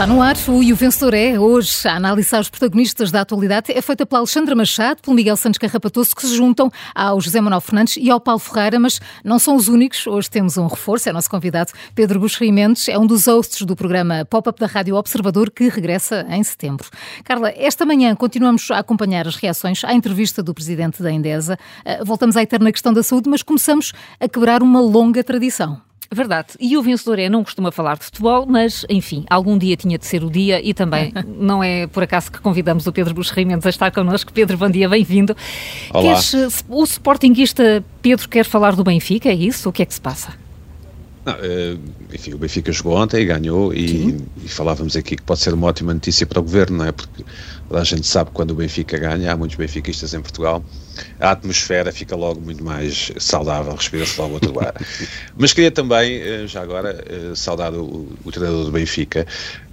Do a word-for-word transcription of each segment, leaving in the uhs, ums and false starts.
Está no ar, o E o Vencedor é. Hoje, a análise aos protagonistas da atualidade é feita pela Alexandra Machado, pelo Miguel Santos Carrapatoso, que se juntam ao José Manuel Fernandes e ao Paulo Ferreira, mas não são os únicos. Hoje temos um reforço, é o nosso convidado Pedro Buxeri Mendes, é um dos hosts do programa Pop-Up da Rádio Observador, que regressa em setembro. Carla, esta manhã continuamos a acompanhar as reações à entrevista do presidente da Endesa. Voltamos à eterna questão da saúde, mas começamos a quebrar uma longa tradição. Verdade. E o Vencedor é, não costuma falar de futebol, mas, enfim, algum dia tinha de ser o dia e também não é por acaso que convidamos o Pedro Buxeri Mendes a estar connosco. Pedro, bom dia, bem-vindo. Olá. Queres, o sportinguista Pedro quer falar do Benfica, é isso? O que é que se passa? Não, enfim, o Benfica jogou ontem e ganhou e, e falávamos aqui que pode ser uma ótima notícia para o governo, não é? Porque a gente sabe que quando o Benfica ganha, há muitos benfiquistas em Portugal, a atmosfera fica logo muito mais saudável, respira-se logo outro ar. Mas queria também, já agora, saudar o, o treinador do Benfica,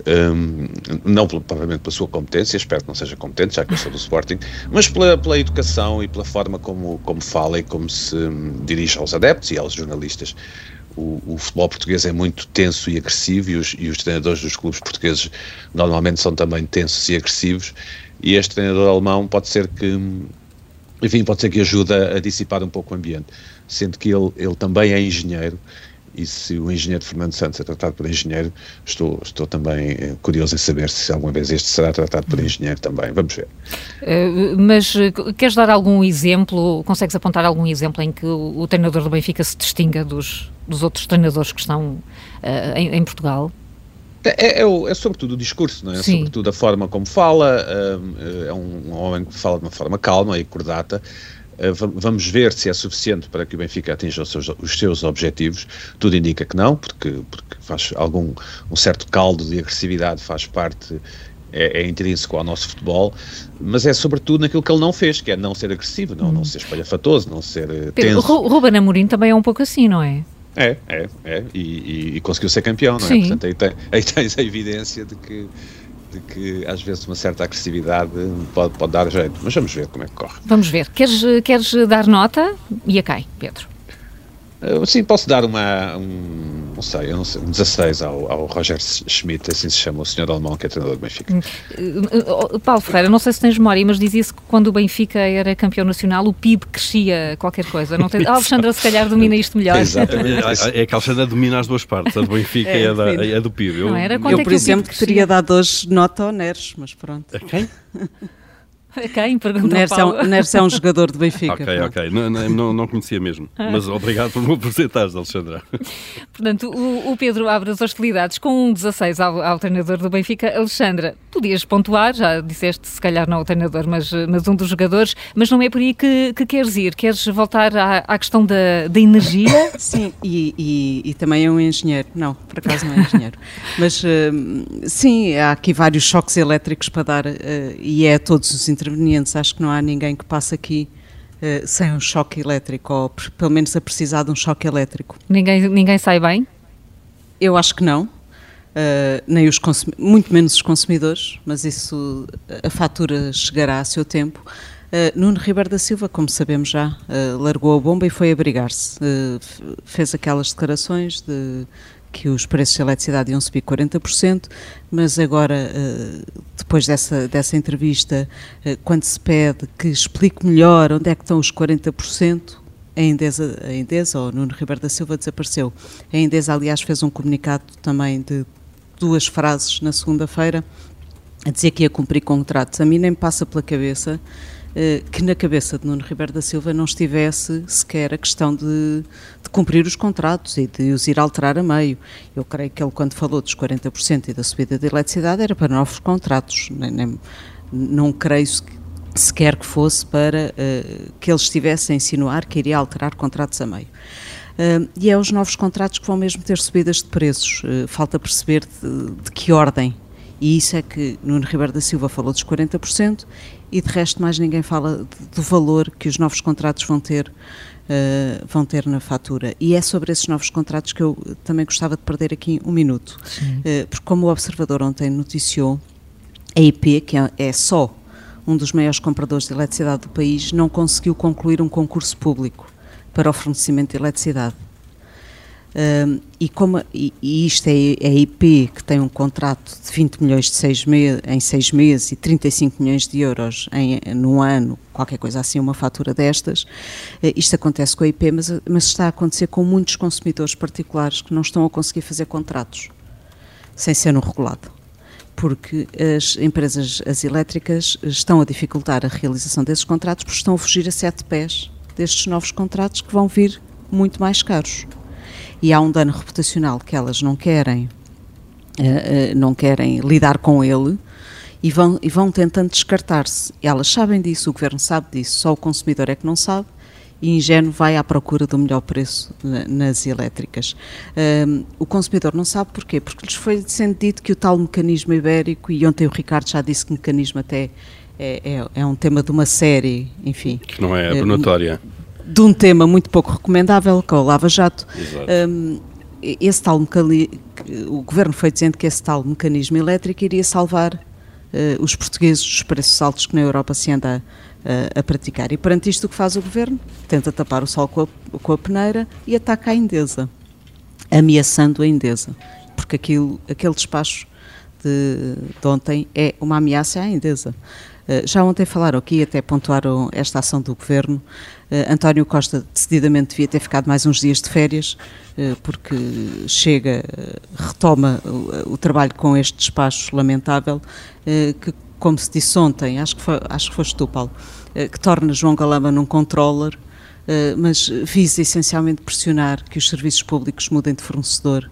um, não provavelmente pela sua competência, espero que não seja competente, já que eu sou do Sporting, mas pela, pela educação e pela forma como, como fala e como se dirige aos adeptos e aos jornalistas. O, o futebol português é muito tenso e agressivo e os, e os treinadores dos clubes portugueses normalmente são também tensos e agressivos, e este treinador alemão pode ser que, enfim, pode ser que ajude a, a dissipar um pouco o ambiente, sendo que ele, ele também é engenheiro, e se o engenheiro Fernando Santos é tratado por engenheiro, estou, estou também curioso em saber se alguma vez este será tratado por engenheiro também. Vamos ver. Uh, mas uh, queres dar algum exemplo, consegues apontar algum exemplo em que o, o treinador do Benfica se distinga dos, dos outros treinadores que estão uh, em, em Portugal? É, é, é, é sobretudo o discurso, não é? É sobretudo a forma como fala, uh, é um, um homem que fala de uma forma calma e cordata. Vamos ver se é suficiente para que o Benfica atinja os seus, os seus objetivos. Tudo indica que não, porque, porque faz algum, um certo caldo de agressividade faz parte, é, é intrínseco ao nosso futebol, mas é sobretudo naquilo que ele não fez, que é não ser agressivo, não, hum. não ser espalhafatoso, não ser uh, tenso. O Ruben Amorim também é um pouco assim, não é? É, é, é, e, e, e conseguiu ser campeão, não é? Sim. Portanto, aí, tem, aí tens a evidência de que de que às vezes uma certa agressividade pode, pode dar jeito, mas vamos ver como é que corre. Vamos ver. Queres, queres dar nota? E a quem, Pedro? Uh, sim, posso dar uma, um, não sei, eu não sei, um dezasseis ao, ao Roger Schmidt, assim se chama o senhor alemão que é treinador do Benfica. Uh, uh, Paulo Ferreira, não sei se tens memória, mas dizia-se que quando o Benfica era campeão nacional, o P I B crescia qualquer coisa. Não tem... A Alexandra se calhar domina isto melhor. Exatamente. É que a Alexandra domina as duas partes, a do Benfica é, e a, da, a do P I B. Eu, não era? eu é por exemplo, teria dado hoje nota ao Neres, mas pronto. A quem? Quem? Pergunta Neres é, um, Neres é um jogador de Benfica. Ok, pronto. ok. Não, não, não conhecia mesmo. Mas obrigado por me apresentares, Alexandra. Portanto, o, o Pedro abre as hostilidades com um dezasseis ao, ao treinador do Benfica. Alexandra, podias pontuar, já disseste se calhar não o treinador, mas, mas um dos jogadores, mas não é por aí que, que queres ir. Queres voltar à, à questão da, da energia? Sim, e, e, e também é um engenheiro. Não, por acaso não é engenheiro. Mas uh, sim, há aqui vários choques elétricos para dar uh, e é a todos os intervenientes. Acho que não há ninguém que passe aqui uh, sem um choque elétrico, ou pelo menos a precisar de um choque elétrico. Ninguém, ninguém sai bem? Eu acho que não, uh, nem os consum- muito menos os consumidores, mas isso, a fatura chegará a seu tempo. Uh, Nuno Ribeiro da Silva, como sabemos já, uh, largou a bomba e foi abrigar-se. Uh, fez aquelas declarações de que os preços de eletricidade iam subir quarenta por cento, mas agora, depois dessa, dessa entrevista, quando se pede que explique melhor onde é que estão os quarenta por cento, a Endesa, a Endesa, ou Nuno Ribeiro da Silva, desapareceu. A Endesa, aliás, fez um comunicado também de duas frases na segunda-feira, a dizer que ia cumprir contratos. A mim nem me passa pela cabeça que na cabeça de Nuno Ribeiro da Silva não estivesse sequer a questão de, de cumprir os contratos e de os ir alterar a meio. Eu creio que ele, quando falou dos quarenta por cento e da subida de eletricidade, era para novos contratos. Nem, nem, não creio sequer que fosse para uh, que ele estivesse a insinuar que iria alterar contratos a meio. Uh, e é os novos contratos que vão mesmo ter subidas de preços. Uh, falta perceber de, de que ordem. E isso é que Nuno Ribeiro da Silva falou dos quarenta por cento e de resto mais ninguém fala do valor que os novos contratos vão ter, uh, vão ter na fatura. E é sobre esses novos contratos que eu também gostava de perder aqui um minuto. Uh, porque como o Observador ontem noticiou, a I P, que é, é só um dos maiores compradores de eletricidade do país, não conseguiu concluir um concurso público para o fornecimento de eletricidade. Um, e, como, e, e isto é a I P, que tem um contrato de vinte milhões de seis me- em seis meses e trinta e cinco milhões de euros em, num ano, qualquer coisa assim, uma fatura destas, uh, isto acontece com a I P, mas, mas está a acontecer com muitos consumidores particulares que não estão a conseguir fazer contratos sem ser no regulado, porque as empresas, as elétricas, estão a dificultar a realização desses contratos porque estão a fugir a sete pés destes novos contratos que vão vir muito mais caros. E há um dano reputacional que elas não querem, uh, uh, não querem lidar com ele e vão, e vão tentando descartar-se. Elas sabem disso, o Governo sabe disso, só o consumidor é que não sabe e ingênuo vai à procura do melhor preço na, nas elétricas. Um, o consumidor não sabe porquê, porque lhes foi sendo dito que o tal mecanismo ibérico, e ontem o Ricardo já disse que o mecanismo até é, é, é um tema de uma série, enfim... Que não é abonatória. De um tema muito pouco recomendável, que é o Lava Jato. Um, esse tal mecanismo, o Governo foi dizendo que esse tal mecanismo elétrico iria salvar uh, os portugueses dos preços altos que na Europa se anda a, a praticar. E perante isto o que faz o Governo? Tenta tapar o sol com a, com a peneira e ataca a Endesa, ameaçando a Endesa, porque aquilo, aquele despacho de, de ontem é uma ameaça à Endesa. Uh, já ontem falaram aqui, até pontuaram esta ação do Governo. Uh, António Costa decididamente devia ter ficado mais uns dias de férias, uh, porque chega, uh, retoma o, o trabalho com este despacho lamentável, uh, que, como se disse ontem, acho que, foi, acho que foste tu, Paulo, uh, que torna João Galamba num controller, uh, mas visa essencialmente pressionar que os serviços públicos mudem de fornecedor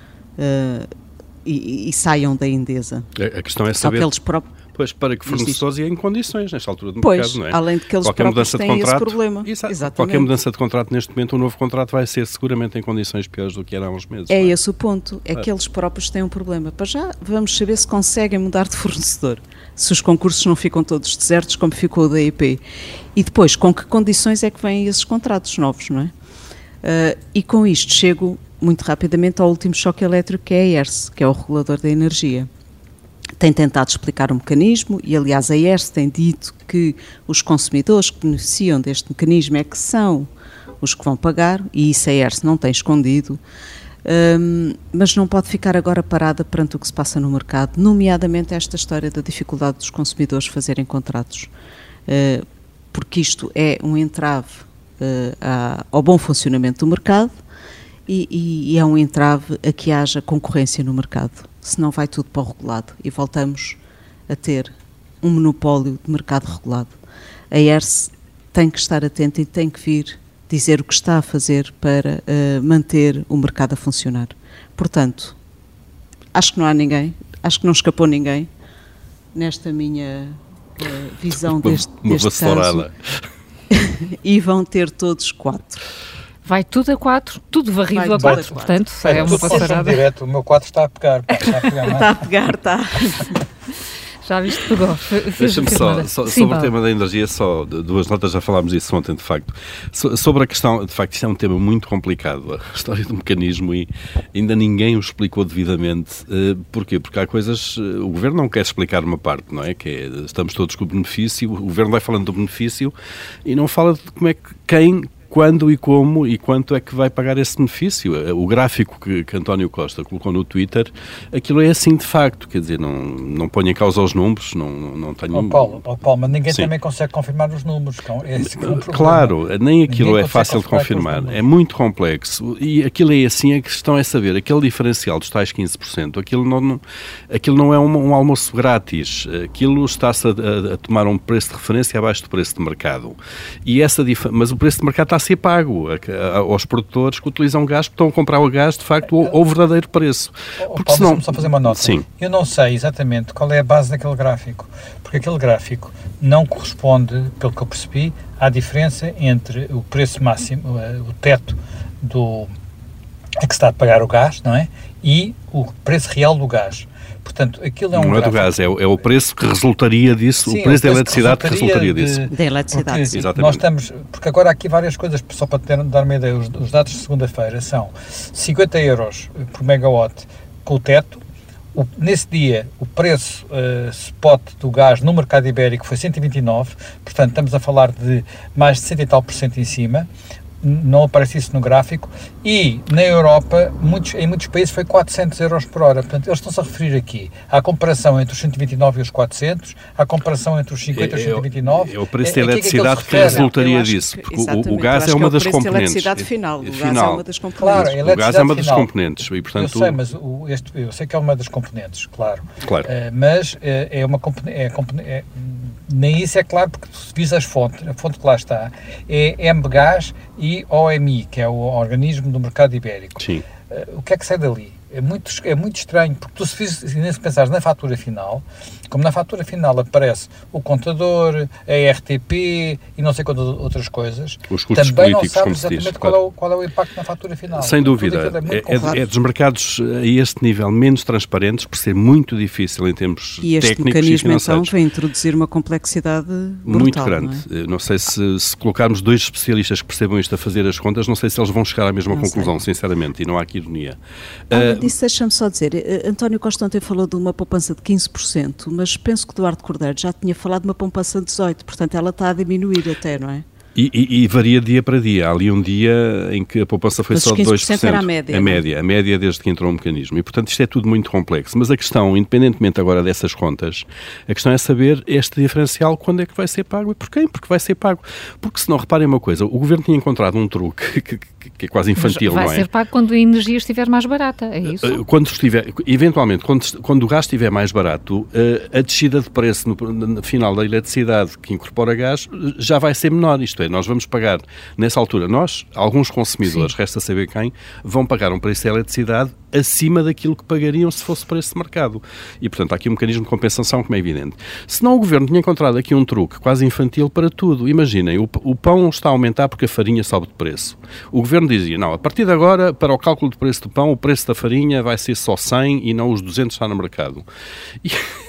uh, e, e saiam da Endesa. A, a questão é saber... Só que eles próprios... Pois, para que fornecedores e em condições, nesta altura do pois, mercado, não é? Além de que eles qualquer próprios mudança têm de contrato, esse problema. Exato, qualquer mudança de contrato neste momento, um novo contrato vai ser seguramente em condições piores do que era há uns meses. É, é? esse o ponto, é, é que eles próprios têm um problema. Para já, vamos saber se conseguem mudar de fornecedor, se os concursos não ficam todos desertos, como ficou o da E P. E depois, com que condições é que vêm esses contratos novos, não é? Uh, e com isto chego muito rapidamente ao último choque elétrico, que é a E R S, que é o regulador da energia. Tem tentado explicar o mecanismo e, aliás, a E R S tem dito que os consumidores que beneficiam deste mecanismo é que são os que vão pagar, e isso a E R S não tem escondido, um, mas não pode ficar agora parada perante o que se passa no mercado, nomeadamente esta história da dificuldade dos consumidores fazerem contratos, uh, porque isto é um entrave uh, à, ao bom funcionamento do mercado e, e, e é um entrave a que haja concorrência no mercado. Senão vai tudo para o regulado e voltamos a ter um monopólio de mercado regulado. A E R S tem que estar atenta e tem que vir dizer o que está a fazer para uh, manter o mercado a funcionar. Portanto, acho que não há ninguém, acho que não escapou ninguém nesta minha uh, visão uma, deste, uma deste caso. E vão ter todos quatro. Vai tudo a quatro, tudo varrido Vai a tudo a quatro, quatro. portanto, Vai, é uma passarada. Direto, o meu quatro está a pegar. Pá, está a pegar, Está a pegar, está. Já viste, pegou. Deixa-me só, só Sim, sobre Paulo. o tema da energia, só duas notas, já falámos disso ontem, de facto. So, sobre a questão, de facto, isto é um tema muito complicado, a história do mecanismo, e ainda ninguém o explicou devidamente. Uh, porquê? Porque há coisas, uh, o Governo não quer explicar uma parte, não é? Que é, estamos todos com o benefício, o Governo vai falando do benefício e não fala de como é que, quem... quando e como e quanto é que vai pagar esse benefício. O gráfico que, que António Costa colocou no Twitter, aquilo é assim de facto, quer dizer, não, não ponho em causa os números, não, não, não tenho... Oh, Paulo, oh, Paulo, mas ninguém Sim. também consegue confirmar os números. É esse que é o problema. Claro, nem aquilo Ninguém é fácil de confirmar, é muito complexo e aquilo é assim, a questão é saber, aquele diferencial dos tais quinze por cento, aquilo não, não, aquilo não é um, um almoço grátis, aquilo está-se a, a, a tomar um preço de referência abaixo do preço de mercado, e essa dif... mas o preço de mercado está a ser pago a, a, aos produtores que utilizam gás, porque estão a comprar o gás de facto ao, ao verdadeiro preço. Porque Paulo, senão... só fazer uma nota. Sim. Eu não sei exatamente qual é a base daquele gráfico, porque aquele gráfico não corresponde, pelo que eu percebi, à diferença entre o preço máximo, o teto do a que se está a pagar o gás, não é? E o preço real do gás. Portanto, aquilo é um Não é gráfico... do gás, é o, é o preço que resultaria disso, Sim, o preço é da eletricidade que resultaria de, disso. Da eletricidade, porque sim. Exatamente. Nós estamos, porque agora há aqui várias coisas, só para ter, dar uma ideia, os, os dados de segunda-feira são cinquenta euros por megawatt com o teto. O, nesse dia, o preço uh, spot do gás no mercado ibérico foi cento e vinte e nove, portanto estamos a falar de mais de cento e tal por cento em cima. não aparece isso no gráfico, e na Europa, muitos, em muitos países foi quatrocentos euros por hora. Portanto, eles estão-se a referir aqui à comparação entre os cento e vinte e nove e os quatrocentos, à comparação entre os cinquenta e os cento e vinte e nove. É, é o preço da eletricidade que resultaria disso, porque o, o gás é uma das componentes. A eletricidade final, o gás é uma das componentes. Claro, o gás é uma das componentes. E, portanto, eu sei, mas o, este, eu sei que é uma das componentes, claro. Claro. Uh, mas uh, é uma componente... É, é, nem isso é claro, porque se vis as fontes, a fonte que lá está é M B Gás e O M I, que é o organismo do mercado ibérico. Sim. Uh, o que é que sai dali? É muito, é muito estranho, porque tu se, se pensares na fatura final, como na fatura final aparece o contador, a R T P e não sei quantas outras coisas, os custos também políticos, não sabes exatamente diz, qual, claro. é o, qual é o impacto na fatura final. Sem dúvida. É, é, é dos mercados a este nível menos transparentes, por ser muito difícil em termos e este técnicos mecanismo, e financeiros. Então, vem introduzir uma complexidade brutal, muito grande. Não, é? não sei se, se colocarmos dois especialistas que percebam isto a fazer as contas, não sei se eles vão chegar à mesma não conclusão, sei. sinceramente, e não há aqui ironia. Além uh, disso, deixa-me só dizer, António Costa ontem falou de uma poupança de quinze por cento, mas penso que Eduardo Cordeiro já tinha falado de uma poupança de dezoito por cento, portanto ela está a diminuir até, não é? E, e, e varia dia para dia. Há ali um dia em que a poupança foi mas só de dois por cento. Era a média. A média, a média desde que entrou o mecanismo. E, portanto, isto é tudo muito complexo. Mas a questão, independentemente agora dessas contas, a questão é saber este diferencial, quando é que vai ser pago e por quem? Porque vai ser pago. Porque, se não, reparem uma coisa, o Governo tinha encontrado um truque que, que, que é quase infantil, mas não vai é? ser pago quando a energia estiver mais barata, é isso? Quando estiver, eventualmente, quando, quando o gás estiver mais barato, a descida de preço no, no final da eletricidade que incorpora gás já vai ser menor. Isto é, nós vamos pagar nessa altura, nós, alguns consumidores, Sim. resta saber quem, vão pagar um preço de eletricidade acima daquilo que pagariam se fosse preço de mercado. E, portanto, há aqui um mecanismo de compensação, como é evidente. Senão o Governo tinha encontrado aqui um truque quase infantil para tudo. Imaginem, o, o pão está a aumentar porque a farinha sobe de preço. O Governo dizia, não, a partir de agora, para o cálculo do preço do pão, o preço da farinha vai ser só cem e não os duzentos que está no mercado. E...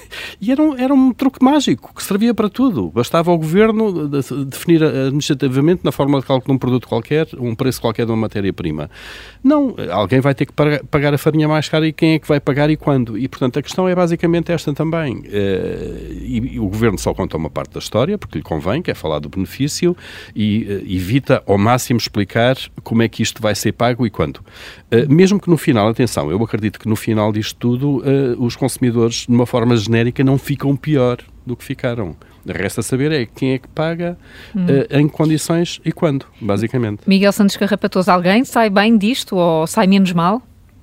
E era um, era um truque mágico que servia para tudo. Bastava ao Governo definir administrativamente, na forma de cálculo de um produto qualquer, um preço qualquer de uma matéria-prima. Não, alguém vai ter que pagar a farinha mais cara, e quem é que vai pagar e quando? E, portanto, a questão é basicamente esta também. E o Governo só conta uma parte da história, porque lhe convém, que é falar do benefício, e evita ao máximo explicar como é que isto vai ser pago e quando. Mesmo que no final, atenção, eu acredito que no final disto tudo, os consumidores, de uma forma genérica, não ficam pior do que ficaram. Resta saber é quem é que paga, hum. uh, em que condições e quando, basicamente. Miguel Santos Carrapatoso, alguém sai bem disto ou sai menos mal?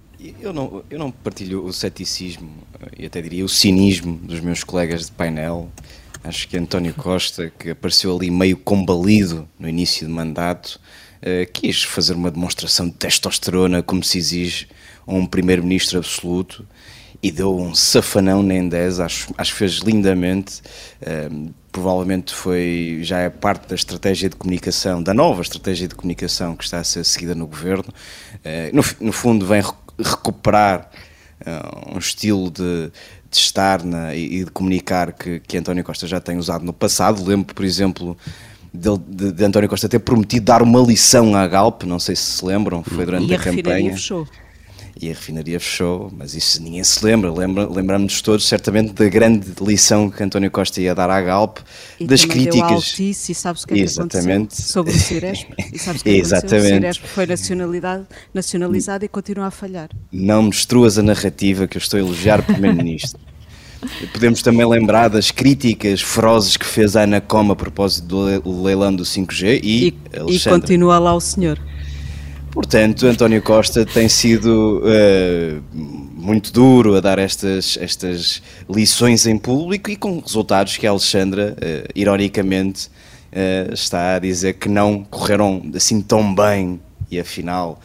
Eu não, eu não partilho o ceticismo e até diria o cinismo dos meus colegas de painel. Acho que António Costa, que apareceu ali meio combalido no início de mandato, uh, quis fazer uma demonstração de testosterona, como se exige a um primeiro-ministro absoluto, e deu um safanão nem dez, acho, acho que fez lindamente. Uh, provavelmente foi, já é parte da estratégia de comunicação, da nova estratégia de comunicação que está a ser seguida no Governo. Uh, no, no fundo vem recuperar uh, um estilo de, de estar na, e de comunicar que, que António Costa já tem usado no passado. Lembro, por exemplo, de, de, de António Costa ter prometido dar uma lição à Galp, não sei se se lembram, foi durante e a, a campanha. Fechou. E a refinaria fechou, mas isso ninguém se lembra. Lembra lembramos todos, certamente, da grande lição que António Costa ia dar à Galp, e das críticas. Deu a Altice, e sabes o que é que Exatamente. aconteceu sobre o Ciresp? E sabes o que Exatamente. aconteceu? O Ciresp foi nacionalidade, nacionalizado e continua a falhar. Não mistuas a narrativa, que eu estou a elogiar o Primeiro-Ministro. Podemos também lembrar das críticas ferozes que fez a Anacom a propósito do leilão do cinco G e, e, e continua lá o senhor. Portanto, António Costa tem sido uh, muito duro a dar estas, estas lições em público e com resultados que a Alexandra, uh, ironicamente, uh, está a dizer que não correram assim tão bem e afinal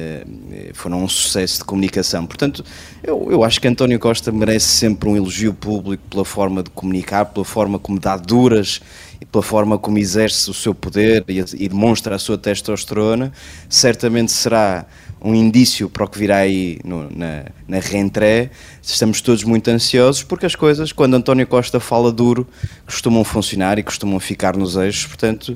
uh, foram um sucesso de comunicação. Portanto, eu, eu acho que António Costa merece sempre um elogio público pela forma de comunicar, pela forma como dá duras e pela forma como exerce o seu poder e, e demonstra a sua testosterona. Certamente será um indício para o que virá aí no, na, na reentrée. Estamos todos muito ansiosos porque as coisas, quando António Costa fala duro, costumam funcionar e costumam ficar nos eixos. Portanto,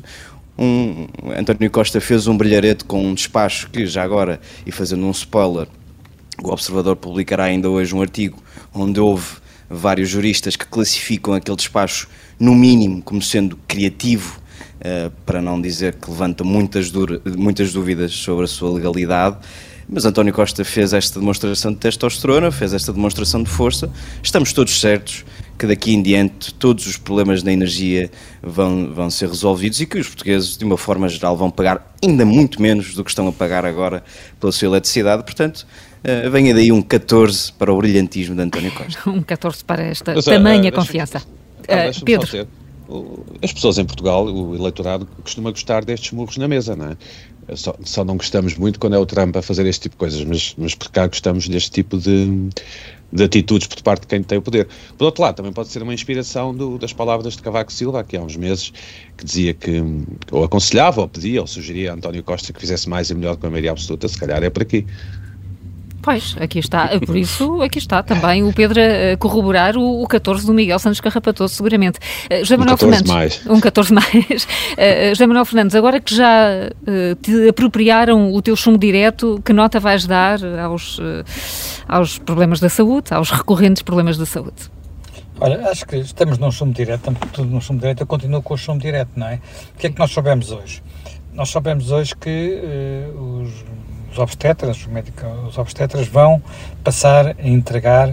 um, António Costa fez um brilharete com um despacho que, já agora, e fazendo um spoiler, o Observador publicará ainda hoje um artigo onde houve vários juristas que classificam aquele despacho no mínimo como sendo criativo uh, para não dizer que levanta muitas, muitas dúvidas sobre a sua legalidade. Mas António Costa fez esta demonstração de testosterona, fez esta demonstração de força. Estamos todos certos que daqui em diante todos os problemas da energia vão, vão ser resolvidos e que os portugueses, de uma forma geral, vão pagar ainda muito menos do que estão a pagar agora pela sua eletricidade. Portanto, uh, venha daí um catorze para o brilhantismo de António Costa. Um catorze para esta Mas, tamanha uh, confiança. Ah, uh, Pedro. Dizer, as pessoas em Portugal, o eleitorado, costuma gostar destes murros na mesa, não é? Só, só não gostamos muito quando é o Trump a fazer este tipo de coisas, mas, mas por cá gostamos deste tipo de, de atitudes por parte de quem tem o poder. Por outro lado, também pode ser uma inspiração do, das palavras de Cavaco Silva, que há uns meses, que dizia que, ou aconselhava, ou pedia, ou sugeria a António Costa que fizesse mais e melhor que a maioria absoluta. Se calhar é por aqui. Pois, aqui está, por isso aqui está também o Pedro a corroborar o, o catorze do Miguel Santos Carrapatoso, seguramente. Uh, José Manuel um catorze Fernandes, mais. Um catorze mais. Uh, José Manuel Fernandes, agora que já uh, te apropriaram o teu chumbo direto, que nota vais dar aos, uh, aos problemas da saúde, aos recorrentes problemas da saúde? Olha, acho que estamos num chumbo direto, estamos tudo num chumbo direto, eu continuo com o chumbo direto, não é? O que é que nós soubemos hoje? Nós soubemos hoje que uh, os Os obstetras, os, médicos, os obstetras vão passar a entregar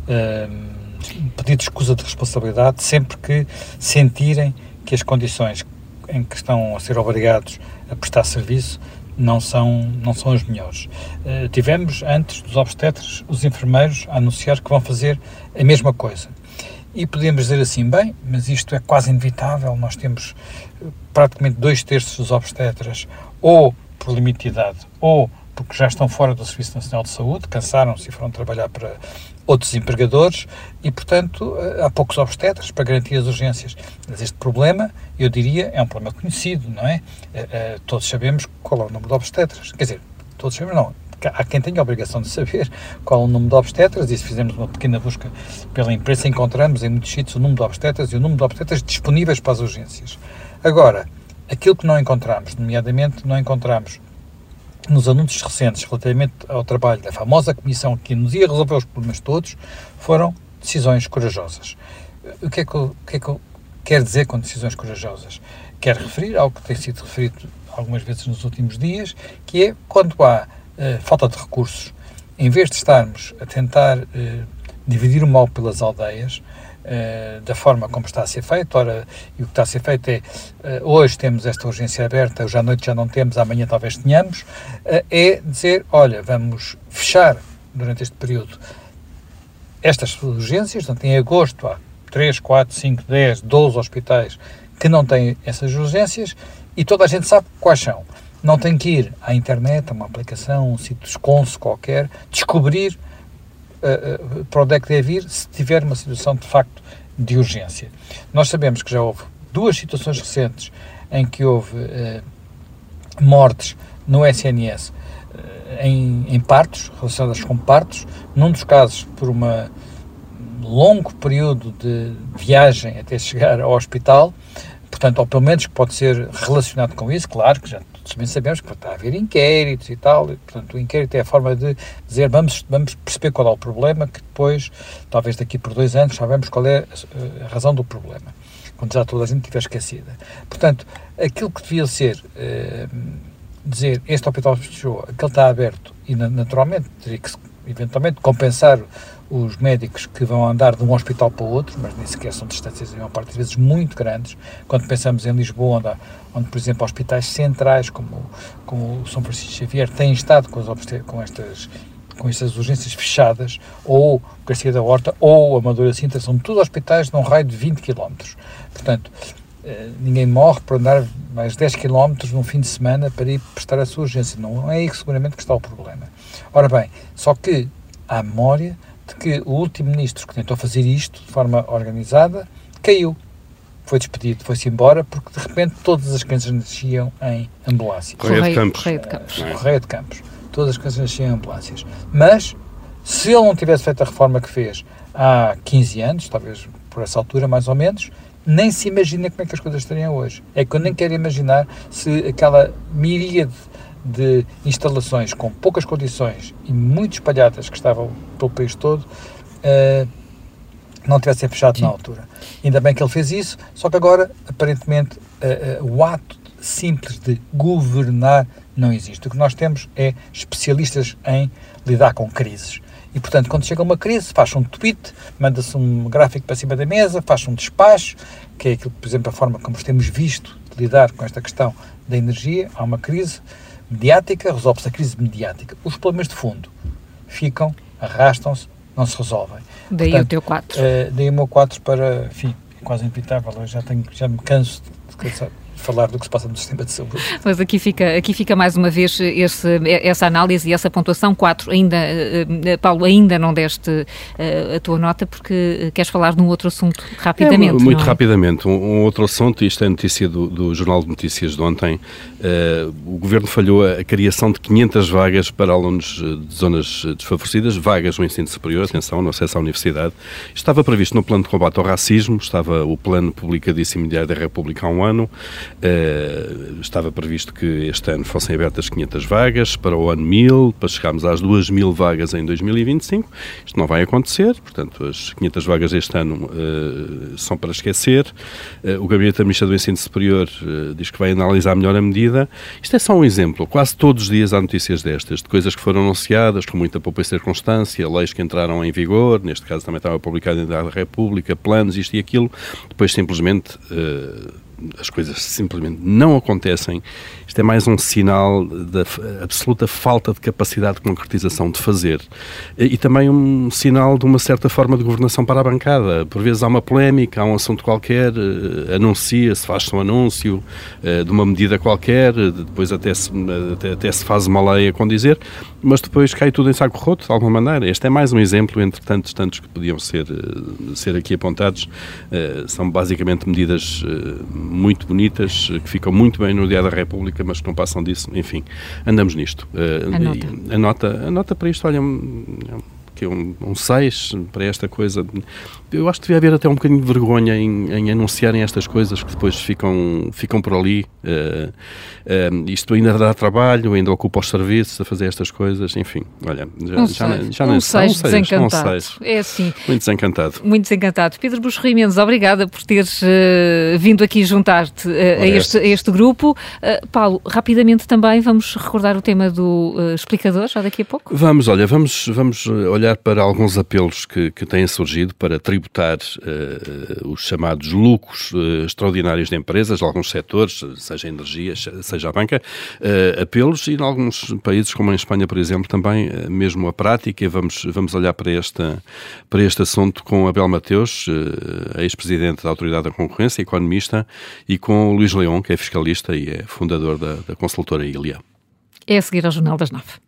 uh, pedido de escusa de responsabilidade sempre que sentirem que as condições em que estão a ser obrigados a prestar serviço não são, não são as melhores. Uh, tivemos, antes dos obstetras, os enfermeiros a anunciar que vão fazer a mesma coisa. E podemos dizer assim, bem, mas isto é quase inevitável, nós temos praticamente dois terços dos obstetras ou por limite de idade ou porque já estão fora do Serviço Nacional de Saúde, cansaram-se e foram trabalhar para outros empregadores e, portanto, há poucos obstetras para garantir as urgências. Mas este problema, eu diria, é um problema conhecido, não é? Todos sabemos qual é o número de obstetras. Quer dizer, todos sabemos, não. Há quem tenha a obrigação de saber qual é o número de obstetras e se fizermos uma pequena busca pela imprensa, encontramos em muitos sítios o número de obstetras e o número de obstetras disponíveis para as urgências. Agora, aquilo que não encontramos, nomeadamente não encontramos nos anúncios recentes relativamente ao trabalho da famosa comissão que nos ia resolver os problemas todos, foram decisões corajosas. O que é que eu, o que é que eu quero dizer com decisões corajosas? Quero referir ao que tem sido referido algumas vezes nos últimos dias, que é quando há uh, falta de recursos, em vez de estarmos a tentar uh, dividir o mal pelas aldeias, Uh, da forma como está a ser feito. Ora, e o que está a ser feito é, uh, hoje temos esta urgência aberta, hoje à noite já não temos, amanhã talvez tenhamos, uh, é dizer, olha, vamos fechar durante este período estas urgências, portanto em agosto há três, quatro, cinco, dez, doze hospitais que não têm essas urgências e toda a gente sabe quais são. Não tem que ir à internet, a uma aplicação, um sítio de desconso qualquer, descobrir Uh, uh, para onde é que deve ir se tiver uma situação de facto de urgência. Nós sabemos que já houve duas situações recentes em que houve uh, mortes no S N S uh, em, em partos, relacionadas com partos, num dos casos por um longo período de viagem até chegar ao hospital, portanto, ou pelo menos que pode ser relacionado com isso, claro que já também sabemos que está a haver inquéritos e tal, e, portanto o inquérito é a forma de dizer, vamos, vamos perceber qual é o problema, que depois, talvez daqui por dois anos, sabemos qual é a, a razão do problema, quando já toda a gente estiver esquecida. Portanto, aquilo que devia ser, eh, dizer, este hospital fechou, aquele está aberto, e naturalmente teria que eventualmente compensar os médicos que vão andar de um hospital para o outro, mas nem sequer são distâncias, em uma parte das vezes, muito grandes. Quando pensamos em Lisboa, onde, há, onde por exemplo, hospitais centrais, como, como o São Francisco Xavier, têm estado com, as, com, estas, com estas urgências fechadas, ou Garcia da Horta, ou Amadora Sintra, são todos hospitais num raio de vinte quilómetros. Portanto, ninguém morre por andar mais dez quilómetros num fim de semana para ir prestar a sua urgência. Não é aí que seguramente que está o problema. Ora bem, só que há memória de que o último ministro que tentou fazer isto de forma organizada caiu, foi despedido, foi-se embora, porque de repente todas as crianças nasciam em ambulâncias. Correia de Campos. Correia de Campos. Correia de Campos. Todas as crianças nasciam em ambulâncias. Mas, se ele não tivesse feito a reforma que fez há quinze anos, talvez por essa altura mais ou menos, nem se imagina como é que as coisas estariam hoje. É que eu nem quero imaginar se aquela miríade de instalações com poucas condições e muito espalhadas que estavam pelo país todo, uh, não tivessem fechado Sim. na altura. Ainda bem que ele fez isso, só que agora, aparentemente, uh, uh, o ato simples de governar não existe. O que nós temos é especialistas em lidar com crises. E, portanto, quando chega uma crise, faz um tweet, manda-se um gráfico para cima da mesa, faz um despacho, que é aquilo, por exemplo, a forma como temos visto de lidar com esta questão da energia. Há uma crise mediática, resolve-se a crise mediática. Os problemas de fundo ficam, arrastam-se, não se resolvem. Daí Portanto, o teu quatro. Uh, daí o meu quatro para, enfim, é quase inevitável. Eu já, tenho, já me canso de cansar. falar do que se passa no sistema de saúde. Mas aqui fica, aqui fica mais uma vez esse, essa análise e essa pontuação. Quatro, ainda, Paulo, ainda não deste uh, a tua nota porque queres falar de um outro assunto rapidamente. É, muito não é? rapidamente. Um, um outro assunto, isto é notícia do, do Jornal de Notícias de ontem. Uh, o Governo falhou a, a criação de quinhentas vagas para alunos de zonas desfavorecidas, vagas no ensino superior, atenção, no acesso à universidade. Estava previsto no plano de combate ao racismo, estava o plano publicadíssimo Diário da República há um ano. Uh, estava previsto que este ano fossem abertas quinhentas vagas, para o ano mil, para chegarmos às duas mil vagas em dois mil e vinte e cinco. Isto não vai acontecer, portanto, as quinhentas vagas este ano uh, são para esquecer. Uh, o Gabinete Administrador do Ensino Superior uh, diz que vai analisar melhor a medida. Isto é só um exemplo. Quase todos os dias há notícias destas, de coisas que foram anunciadas com muita pouca circunstância, leis que entraram em vigor, neste caso também estava publicado em Diário da República, planos, isto e aquilo, depois simplesmente... Uh, as coisas simplesmente não acontecem. Isto é mais um sinal da absoluta falta de capacidade de concretização de fazer e também um sinal de uma certa forma de governação para a bancada. Por vezes há uma polémica, há um assunto qualquer, anuncia-se, faz-se um anúncio de uma medida qualquer, depois até se, até, até se faz uma lei a condizer, mas depois cai tudo em saco roto, de alguma maneira. Este é mais um exemplo entre tantos, tantos que podiam ser, ser aqui apontados. São basicamente medidas muito bonitas, que ficam muito bem no Diário da República, mas que não passam disso. Enfim, andamos nisto. A nota. A nota, a nota para isto, olha, que é um, um seis para esta coisa. Eu acho que devia haver até um bocadinho de vergonha em, em anunciarem estas coisas que depois ficam, ficam por ali. Uh, uh, isto ainda dá trabalho, ainda ocupa os serviços a fazer estas coisas, enfim, olha, já, um já, seis, já um nem seis, um seis, desencantado. Um seis. É assim. Muito desencantado. Muito desencantado. Pedro Buxerri Mendes, obrigada por teres uh, vindo aqui juntar-te uh, a, este, a este grupo. Uh, Paulo, rapidamente também vamos recordar o tema do uh, explicador, já daqui a pouco? Vamos, olha, vamos, vamos olhar para alguns apelos que, que têm surgido para tributar uh, os chamados lucros uh, extraordinários de empresas, de alguns setores, seja a energia, seja a banca, uh, apelos, e em alguns países, como em Espanha, por exemplo, também uh, mesmo a prática. Vamos, vamos olhar para, esta, para este assunto com Abel Mateus, uh, ex-presidente da Autoridade da Concorrência, economista, e com o Luís Leão, que é fiscalista e é fundador da, da consultora Ilia. É a seguir ao Jornal das Nove.